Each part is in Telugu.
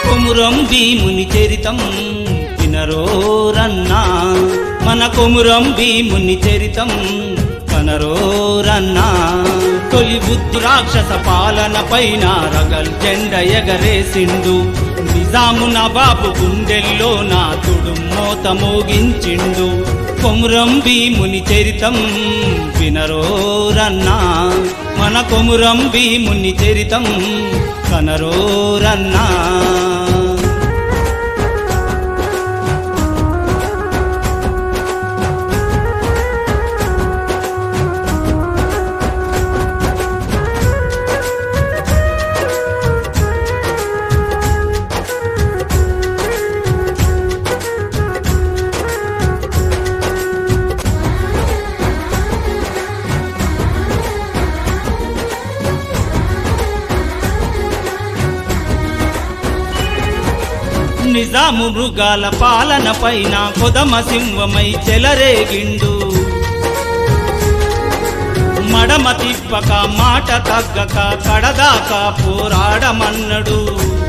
కొమురం భీముని చరితం వినరోరన్నా, మన కొమురం భీముని చరితం కనరోరన్నా. తొలి బుద్ధు రాక్షస పాలన పైన రగల్ జెండ ఎగరేసిండు, నిజాము నవాబు గుండెల్లో నాతుడు మోత మోగించిండు. కొమురం భీముని చరితం వినరోరన్నా, మన కొమురం భీముని చరితం కనరోరన్నా. నిజాము మృగాల పాలన పైన కొదమ సింహమై చెలరేగిండు, మడమ తిప్పక మాట తగ్గక కడదాకా పోరాడమన్నడు.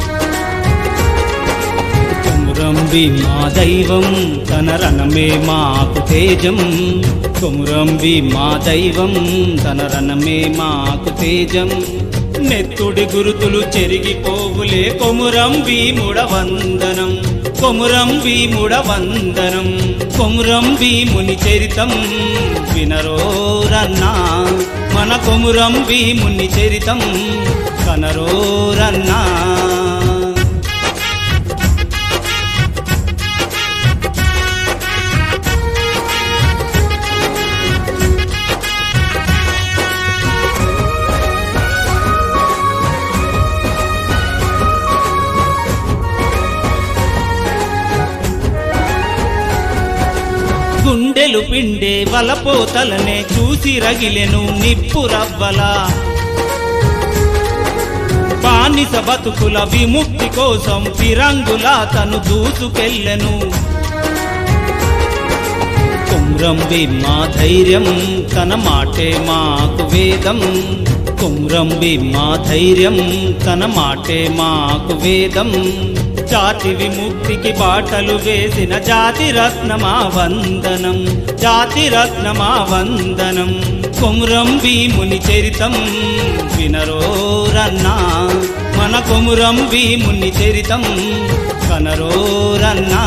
కొమురం భీం మా దైవం తన రణమే మాకు తేజం, కొమురం భీం మా దైవం తన రణమే మాకు తేజం. నెత్తుడి గురుతులు చెరిగిపోవులే కొమురం భీముడ వందనం, కొమురం భీముడ వందనం. కొమురం భీముని చరితం వినరోరన్నా, మన కొమురం భీముని చరితం కనరోరన్నా. గుండెలు పిండే వలపోతలనే చూసి రగిలెను నిప్పు రవ్వలా, బానిస బతుకుల విముక్తి కోసం ఫిరంగులా తను దూసుకెళ్ళెను. కొమురం భీం మా ధైర్యం తన మాటే మాకు వేదం, కొమురం భీం మా ధైర్యం తన మాటే మాకు వేదం. జాతి విముక్తికి బాటలు వేసిన జాతి రత్నమా వందనం, జాతి రత్నమా వందనం. కొమురం భీముని చరితం వినరోరన్నా, మన కొమురం భీముని చరితం కనరోరన్నా.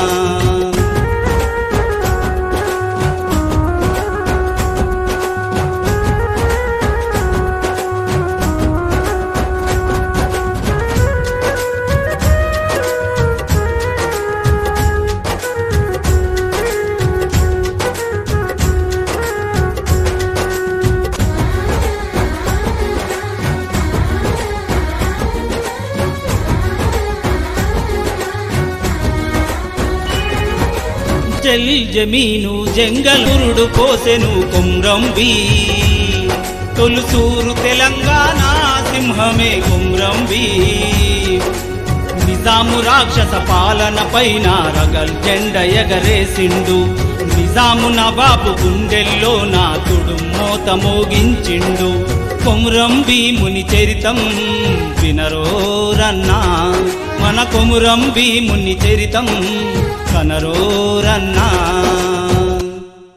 జల్ జమీను జంగలురుడు పోసెను కొమురం భీం, తొలుసూరు తెలంగాణ సింహమే కొమురం భీం. నిజాము రాక్షస పాలన పైన రగల్ జెండ ఎగరేసిండు, నిజాము నవాబు గుండెల్లో నాతుడు మోత మోగించిండు. కొమురం భీముని చరితం వినరోరన్నా, మన కొమురం భీముని చరితం కనరోరన్నా.